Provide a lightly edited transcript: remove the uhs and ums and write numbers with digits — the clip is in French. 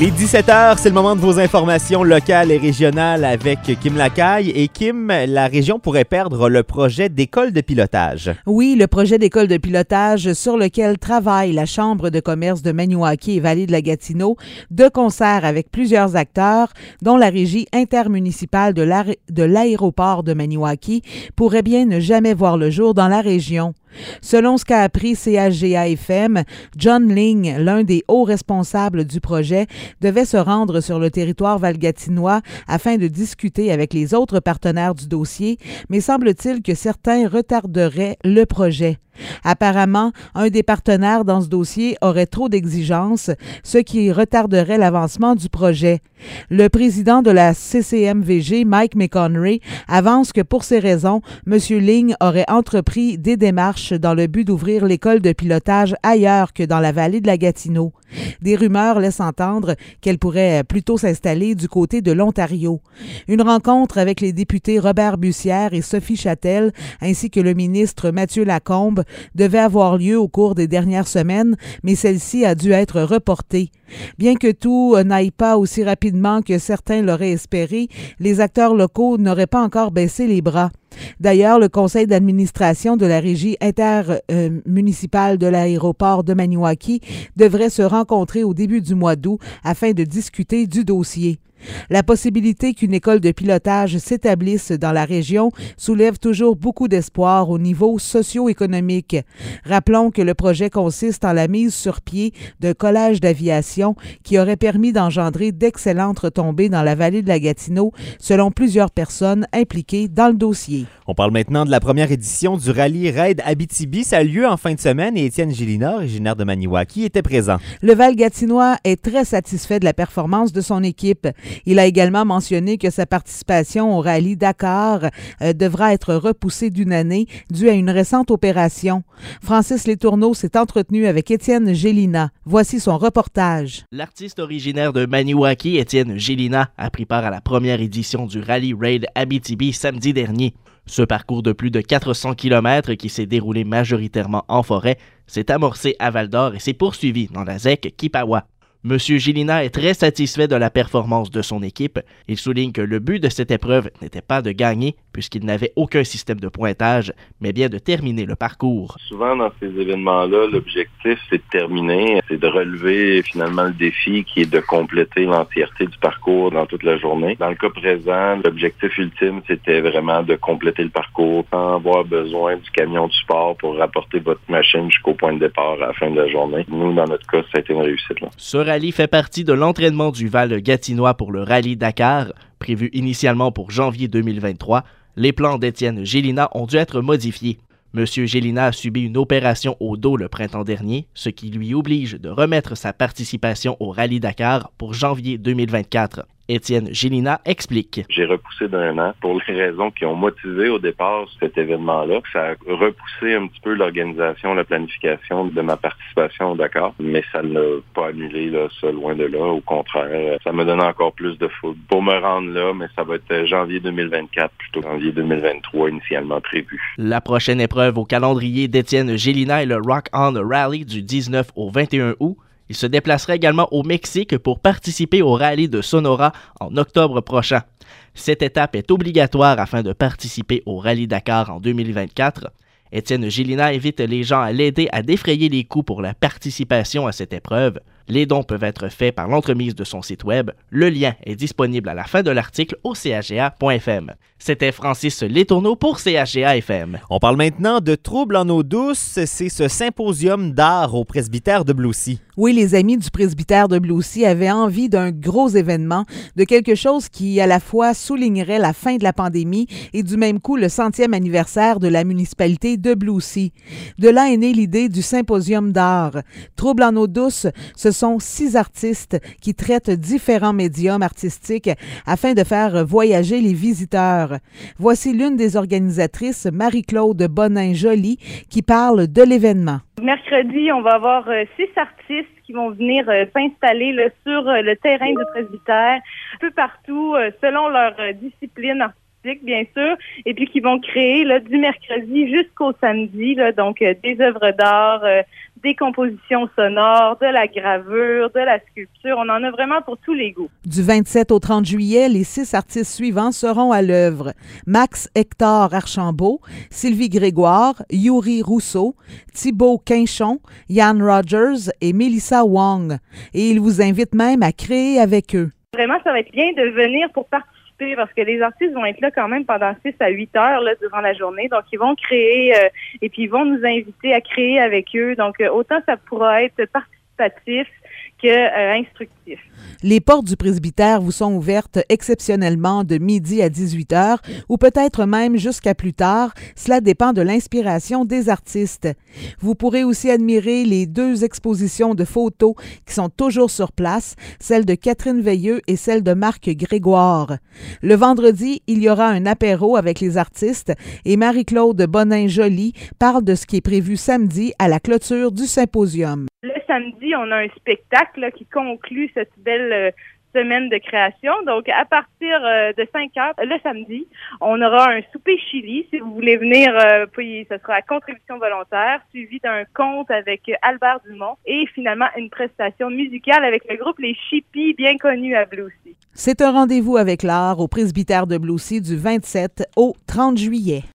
Il est 17h, c'est le moment de vos informations locales et régionales avec Kim Lacaille. Et Kim, la région pourrait perdre le projet d'école de pilotage. Oui, le projet d'école de pilotage sur lequel travaille la Chambre de commerce de Maniwaki et Vallée de la Gatineau, de concert avec plusieurs acteurs, dont la régie intermunicipale de l'aéroport de Maniwaki, pourrait bien ne jamais voir le jour dans la région. Selon ce qu'a appris CHGA-FM, John Ling, l'un des hauts responsables du projet, devait se rendre sur le territoire valgatinois afin de discuter avec les autres partenaires du dossier, mais semble-t-il que certains retarderaient le projet. Apparemment, un des partenaires dans ce dossier aurait trop d'exigences, ce qui retarderait l'avancement du projet. Le président de la CCMVG, Mike McConry, avance que pour ces raisons, M. Ling aurait entrepris des démarches dans le but d'ouvrir l'école de pilotage ailleurs que dans la vallée de la Gatineau. Des rumeurs laissent entendre qu'elle pourrait plutôt s'installer du côté de l'Ontario. Une rencontre avec les députés Robert Bussière et Sophie Châtel, ainsi que le ministre Mathieu Lacombe, devait avoir lieu au cours des dernières semaines, mais celle-ci a dû être reportée. Bien que tout n'aille pas aussi rapidement que certains l'auraient espéré, les acteurs locaux n'auraient pas encore baissé les bras. D'ailleurs, le conseil d'administration de la régie intermunicipale de l'aéroport de Maniwaki devrait se rencontrer au début du mois d'août afin de discuter du dossier. La possibilité qu'une école de pilotage s'établisse dans la région soulève toujours beaucoup d'espoir au niveau socio-économique. Rappelons que le projet consiste en la mise sur pied d'un collège d'aviation qui aurait permis d'engendrer d'excellentes retombées dans la vallée de la Gatineau, selon plusieurs personnes impliquées dans le dossier. On parle maintenant de la première édition du Rallye Raid Abitibi. Ça a lieu en fin de semaine et Étienne Gélina, originaire de Maniwaki, était présent. Le Val-Gatinois est très satisfait de la performance de son équipe. Il a également mentionné que sa participation au Rallye Dakar devra être repoussée d'une année due à une récente opération. Francis Letourneau s'est entretenu avec Étienne Gélina. Voici son reportage. L'artiste originaire de Maniwaki, Étienne Gélina, a pris part à la première édition du Rallye Raid Abitibi samedi dernier. Ce parcours de plus de 400 km qui s'est déroulé majoritairement en forêt s'est amorcé à Val-d'Or et s'est poursuivi dans la ZEC Kipawa. M. Gélina est très satisfait de la performance de son équipe. Il souligne que le but de cette épreuve n'était pas de gagner, puisqu'il n'avait aucun système de pointage, mais bien de terminer le parcours. Souvent, dans ces événements-là, l'objectif, c'est de terminer, c'est de relever finalement le défi qui est de compléter l'entièreté du parcours dans toute la journée. Dans le cas présent, l'objectif ultime, c'était vraiment de compléter le parcours sans avoir besoin du camion du sport pour rapporter votre machine jusqu'au point de départ à la fin de la journée. Nous, dans notre cas, ça a été une réussite, là. Ce rallye fait partie de l'entraînement du Val-Gatinois pour le Rallye Dakar, prévu initialement pour janvier 2023. Les plans d'Étienne Gélina ont dû être modifiés. M. Gélina a subi une opération au dos le printemps dernier, ce qui lui oblige de remettre sa participation au Rallye Dakar pour janvier 2024. Étienne Gélina explique. J'ai repoussé d'un an pour les raisons qui ont motivé au départ cet événement-là. Ça a repoussé un petit peu l'organisation, la planification de ma participation au Dakar, mais ça ne l'a pas annulé, là, ça, loin de là. Au contraire, ça me donne encore plus de foot pour me rendre là, mais ça va être janvier 2024 plutôt que janvier 2023 initialement prévu. La prochaine épreuve au calendrier d'Étienne Gélina est le Rock On Rally du 19 au 21 août. Il se déplacera également au Mexique pour participer au rallye de Sonora en octobre prochain. Cette étape est obligatoire afin de participer au Rallye Dakar en 2024. Étienne Gélina invite les gens à l'aider à défrayer les coûts pour la participation à cette épreuve. Les dons peuvent être faits par l'entremise de son site web. Le lien est disponible à la fin de l'article au chga.fm. C'était Francis Letourneau pour CHGA-FM. On parle maintenant de Troubles en eau douce. C'est ce symposium d'art au presbytère de Blaucy. Oui, les amis du presbytère de Blaucy avaient envie d'un gros événement, de quelque chose qui, à la fois, soulignerait la fin de la pandémie et du même coup le 100e anniversaire de la municipalité de Blaucy. De là est née l'idée du symposium d'art. Troubles en eau douce, ce sont 6 artistes qui traitent différents médiums artistiques afin de faire voyager les visiteurs. Voici l'une des organisatrices, Marie-Claude Bonin-Joly, qui parle de l'événement. Mercredi, on va avoir 6 artistes qui vont venir s'installer sur le terrain du presbytère, un peu partout, selon leur discipline artistique artistique, bien sûr, et puis qui vont créer là, du mercredi jusqu'au samedi, là, donc des œuvres d'art, des compositions sonores, de la gravure, de la sculpture. On en a vraiment pour tous les goûts. Du 27 au 30 juillet, les 6 artistes suivants seront à l'œuvre. Max Hector Archambault, Sylvie Grégoire, Yuri Rousseau, Thibaut Quinchon, Yann Rogers et Melissa Wong. Et ils vous invitent même à créer avec eux. Vraiment, ça va être bien de venir pour participer parce que les artistes vont être là quand même pendant 6 à 8 heures là, durant la journée. Donc, ils vont créer et puis ils vont nous inviter à créer avec eux. Donc, autant ça pourra être participatif que instructif. Les portes du presbytère vous sont ouvertes exceptionnellement de midi à 18h ou peut-être même jusqu'à plus tard. Cela dépend de l'inspiration des artistes. Vous pourrez aussi admirer les 2 expositions de photos qui sont toujours sur place, celle de Catherine Veilleux et celle de Marc Grégoire. Le vendredi, il y aura un apéro avec les artistes et Marie-Claude Bonin-Joly parle de ce qui est prévu samedi à la clôture du symposium. Le samedi, on a un spectacle là, qui conclut cette belle semaine de création. Donc, à partir de 5 heures, le samedi, on aura un souper chili. Si vous voulez venir, puis ce sera à contribution volontaire, suivi d'un conte avec Albert Dumont et finalement une prestation musicale avec le groupe Les Chippies, bien connu à Bloussy. C'est un rendez-vous avec l'art au presbytère de Bloussy du 27 au 30 juillet.